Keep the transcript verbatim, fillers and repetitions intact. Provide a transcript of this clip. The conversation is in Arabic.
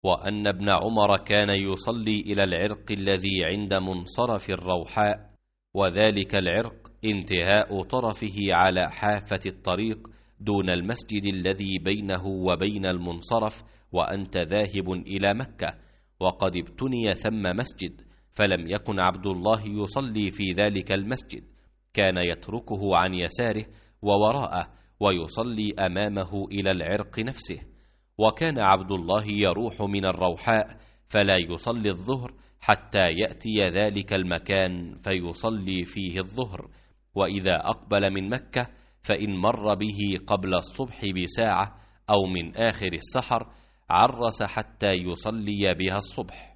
وأن ابن عمر كان يصلي إلى العرق الذي عند منصرف الروحاء، وذلك العرق انتهاء طرفه على حافة الطريق دون المسجد الذي بينه وبين المنصرف وأنت ذاهب إلى مكة، وقد ابتني ثم مسجد، فلم يكن عبد الله يصلي في ذلك المسجد، كان يتركه عن يساره ووراءه ويصلي أمامه إلى العرق نفسه. وكان عبد الله يروح من الروحاء فلا يصلي الظهر حتى يأتي ذلك المكان فيصلي فيه الظهر، وإذا أقبل من مكة فإن مر به قبل الصبح بساعة أو من آخر السحر عرس حتى يصلي بها الصبح.